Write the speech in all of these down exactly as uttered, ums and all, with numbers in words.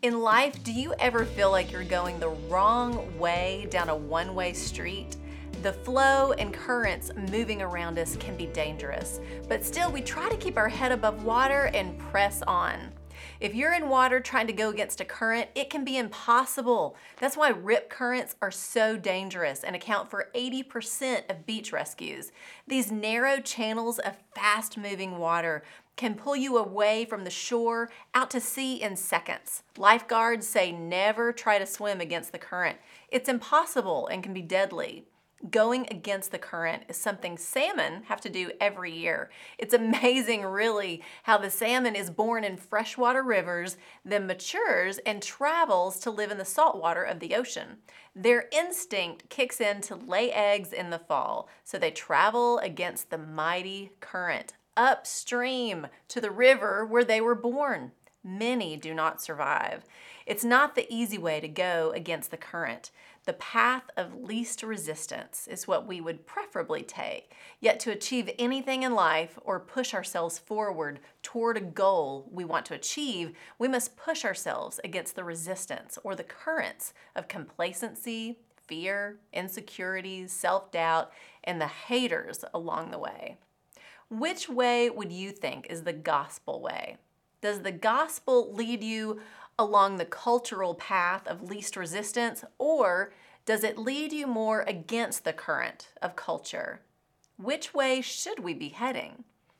In life, do you ever feel like you're going the wrong way down a one-way street? The flow and currents moving around us can be dangerous, but still we try to keep our head above water and press on. If you're in water trying to go against a current, it can be impossible. That's why rip currents are so dangerous and account for eighty percent of beach rescues. These narrow channels of fast-moving water can pull you away from the shore out to sea in seconds. Lifeguards say never try to swim against the current. It's impossible and can be deadly. Going against the current is something salmon have to do every year. It's amazing, really, how the salmon is born in freshwater rivers, then matures and travels to live in the saltwater of the ocean. Their instinct kicks in to lay eggs in the fall, so they travel against the mighty current, upstream to the river where they were born. Many do not survive. It's not the easy way to go against the current. The path of least resistance is what we would preferably take. Yet to achieve anything in life or push ourselves forward toward a goal we want to achieve, we must push ourselves against the resistance or the currents of complacency, fear, insecurities, self-doubt, and the haters along the way. Which way would you think is the gospel way? Does the gospel lead you along the cultural path of least resistance, or does it lead you more against the current of culture? Which way should we be heading?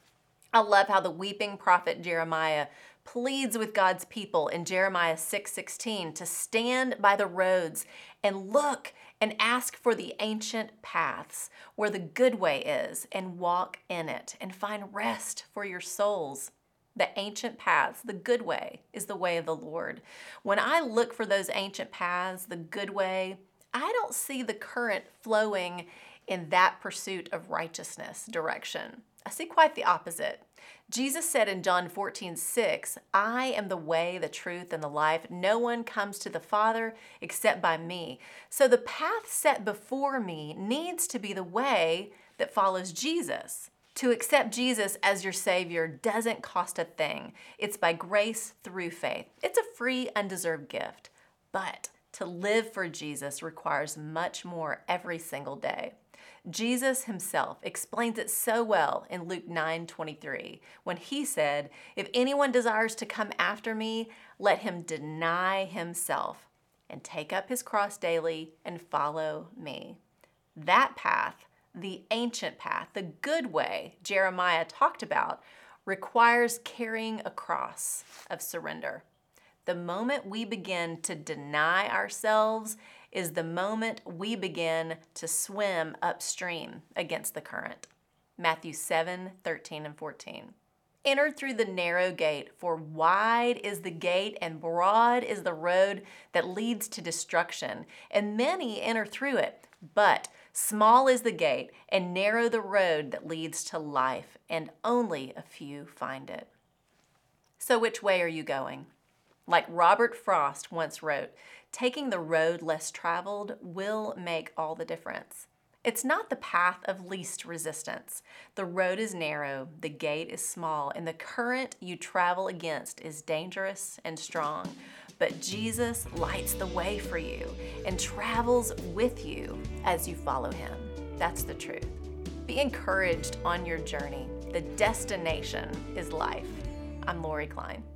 I love how the weeping prophet Jeremiah pleads with God's people in Jeremiah six sixteen to stand by the roads and look and ask for the ancient paths where the good way is and walk in it and find rest for your souls. The ancient paths, the good way, is the way of the Lord. When I look for those ancient paths, the good way, I don't see the current flowing in that pursuit of righteousness direction. I see quite the opposite. Jesus said in John fourteen six, I am the way, the truth, and the life. No one comes to the Father except by me. So the path set before me needs to be the way that follows Jesus. To accept Jesus as your Savior doesn't cost a thing. It's by grace through faith. It's a free, undeserved gift. But to live for Jesus requires much more every single day. Jesus himself explains it so well in Luke nine twenty-three when he said, if anyone desires to come after me, let him deny himself and take up his cross daily and follow me. That path, the ancient path, the good way Jeremiah talked about, requires carrying a cross of surrender. The moment we begin to deny ourselves is the moment we begin to swim upstream against the current. Matthew seven thirteen and fourteen. Enter through the narrow gate, for wide is the gate and broad is the road that leads to destruction, and many enter through it. But small is the gate and narrow the road that leads to life, and only a few find it. So which way are you going? Like Robert Frost once wrote, taking the road less traveled will make all the difference. It's not the path of least resistance. The road is narrow, the gate is small, and the current you travel against is dangerous and strong. But Jesus lights the way for you and travels with you as you follow him. That's the truth. Be encouraged on your journey. The destination is life. I'm Lori Klein.